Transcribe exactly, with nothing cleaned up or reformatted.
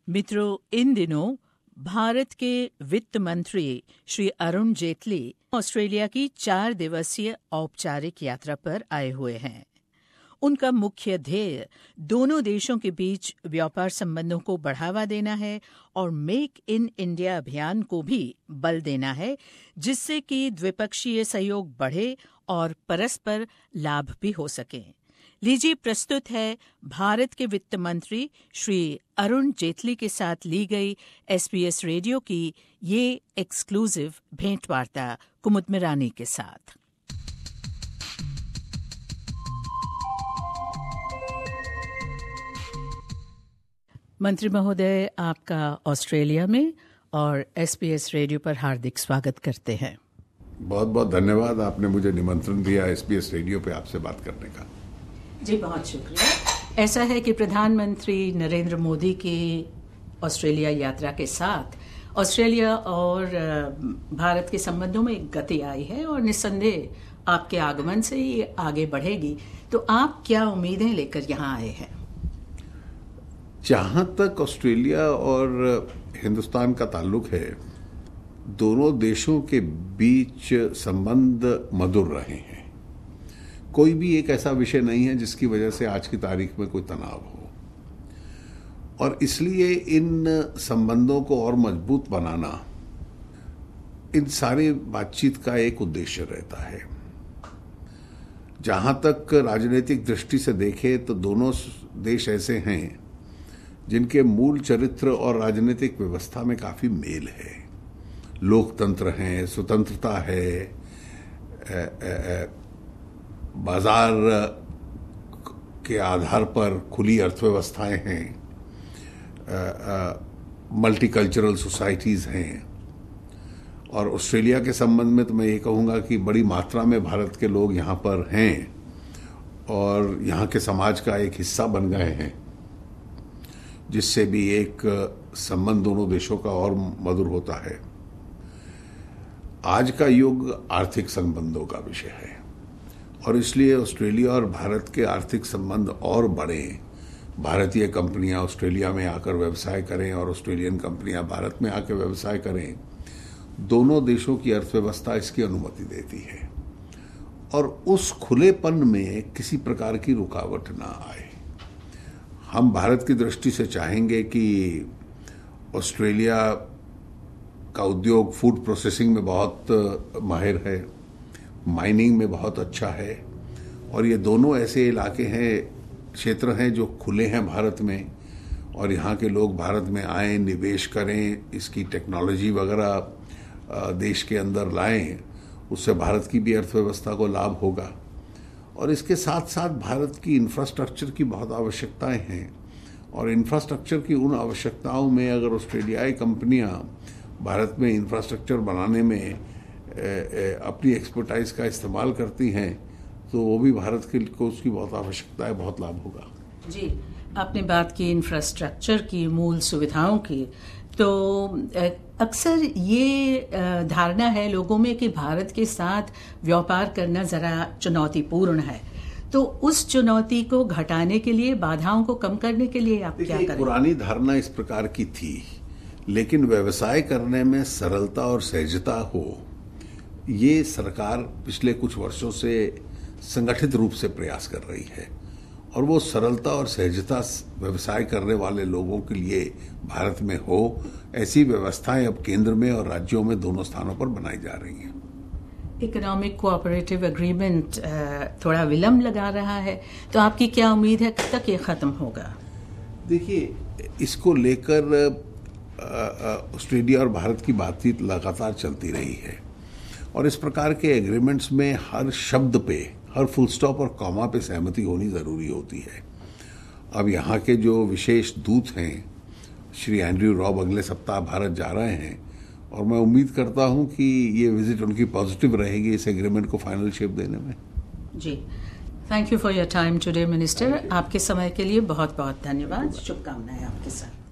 मित्रों, इन दिनों भारत के वित्त मंत्री श्री अरुण जेटली ऑस्ट्रेलिया की चार दिवसीय औपचारिक यात्रा पर आए हुए हैं। उनका मुख्य ध्येय दोनों देशों के बीच व्यापार संबंधों को बढ़ावा देना है और मेक इन इंडिया अभियान को भी बल देना है, जिससे कि द्विपक्षीय सहयोग बढ़े और परस्पर लाभ भी हो सके। लीजिए, प्रस्तुत है भारत के वित्त मंत्री श्री अरुण जेटली के साथ ली गई एसबीएस रेडियो की ये एक्सक्लूसिव भेंटवार्ता कुमुद मिरानी के साथ। मंत्री महोदय, आपका ऑस्ट्रेलिया में और एसबीएस रेडियो पर हार्दिक स्वागत करते हैं। बहुत बहुत धन्यवाद, आपने मुझे निमंत्रण दिया एसबीएस रेडियो पे आपसे बात करने का। जी, बहुत शुक्रिया। ऐसा है कि प्रधानमंत्री नरेंद्र मोदी की ऑस्ट्रेलिया यात्रा के साथ ऑस्ट्रेलिया और भारत के संबंधों में एक गति आई है और निस्संदेह आपके आगमन से ही आगे बढ़ेगी। तो आप क्या उम्मीदें लेकर यहाँ आए हैं? जहां तक ऑस्ट्रेलिया और हिंदुस्तान का ताल्लुक है, दोनों देशों के बीच संबंध मधुर रहे हैं। कोई भी एक ऐसा विषय नहीं है जिसकी वजह से आज की तारीख में कोई तनाव हो, और इसलिए इन संबंधों को और मजबूत बनाना इन सारी बातचीत का एक उद्देश्य रहता है। जहां तक राजनीतिक दृष्टि से देखें तो दोनों देश ऐसे हैं जिनके मूल चरित्र और राजनीतिक व्यवस्था में काफी मेल है। लोकतंत्र है, स्वतंत्रता है, ए, ए, ए, बाजार के आधार पर खुली अर्थव्यवस्थाएं हैं, मल्टीकल्चरल सोसाइटीज हैं। और ऑस्ट्रेलिया के संबंध में तो मैं ये कहूँगा कि बड़ी मात्रा में भारत के लोग यहाँ पर हैं और यहाँ के समाज का एक हिस्सा बन गए हैं, जिससे भी एक संबंध दोनों देशों का और मधुर होता है। आज का युग आर्थिक संबंधों का विषय है और इसलिए ऑस्ट्रेलिया और भारत के आर्थिक संबंध और बढ़े। भारतीय कंपनियां ऑस्ट्रेलिया में आकर व्यवसाय करें और ऑस्ट्रेलियन कंपनियां भारत में आकर व्यवसाय करें। दोनों देशों की अर्थव्यवस्था इसकी अनुमति देती है और उस खुलेपन में किसी प्रकार की रुकावट ना आए। हम भारत की दृष्टि से चाहेंगे कि ऑस्ट्रेलिया का उद्योग फूड प्रोसेसिंग में बहुत माहिर है, माइनिंग में बहुत अच्छा है, और ये दोनों ऐसे इलाके हैं, क्षेत्र हैं जो खुले हैं भारत में, और यहाँ के लोग भारत में आएं, निवेश करें, इसकी टेक्नोलॉजी वगैरह देश के अंदर लाएं। उससे भारत की भी अर्थव्यवस्था को लाभ होगा। और इसके साथ साथ भारत की इंफ्रास्ट्रक्चर की बहुत आवश्यकताएं हैं, और इंफ्रास्ट्रक्चर की उन आवश्यकताओं में अगर ऑस्ट्रेलियाई कंपनियां भारत में इंफ्रास्ट्रक्चर बनाने में अपनी एक्सपर्टाइज का इस्तेमाल करती हैं तो वो भी भारत के को उसकी बहुत आवश्यकता है, बहुत लाभ होगा। जी, आपने बात की इंफ्रास्ट्रक्चर की, मूल सुविधाओं की। तो अक्सर ये धारणा है लोगों में कि भारत के साथ व्यापार करना जरा चुनौतीपूर्ण है। तो उस चुनौती को घटाने के लिए, बाधाओं को कम करने के लिए आप क्या करें? पुरानी धारणा इस प्रकार की थी, लेकिन व्यवसाय करने में सरलता और सहजता हो, ये सरकार पिछले कुछ वर्षों से संगठित रूप से प्रयास कर रही है, और वो सरलता और सहजता व्यवसाय करने वाले लोगों के लिए भारत में हो, ऐसी व्यवस्थाएं अब केंद्र में और राज्यों में दोनों स्थानों पर बनाई जा रही हैं। इकोनॉमिक कोऑपरेटिव एग्रीमेंट थोड़ा विलंब लगा रहा है, तो आपकी क्या उम्मीद है, कब तक ये खत्म होगा? देखिए, इसको लेकर ऑस्ट्रेलिया और भारत की बातचीत लगातार चलती रही है, और इस प्रकार के एग्रीमेंट्स में हर शब्द पे, हर फुल स्टॉप और कॉमा पे सहमति होनी जरूरी होती है। अब यहाँ के जो विशेष दूत हैं श्री एंड्रयू रॉब अगले सप्ताह भारत जा रहे हैं, और मैं उम्मीद करता हूँ कि ये विजिट उनकी पॉजिटिव रहेगी इस एग्रीमेंट को फाइनल शेप देने में। जी, thank you for your time today minister. आपके समय के लिए बहुत बहुत धन्यवाद। शुभकामनाएं आपके साथ।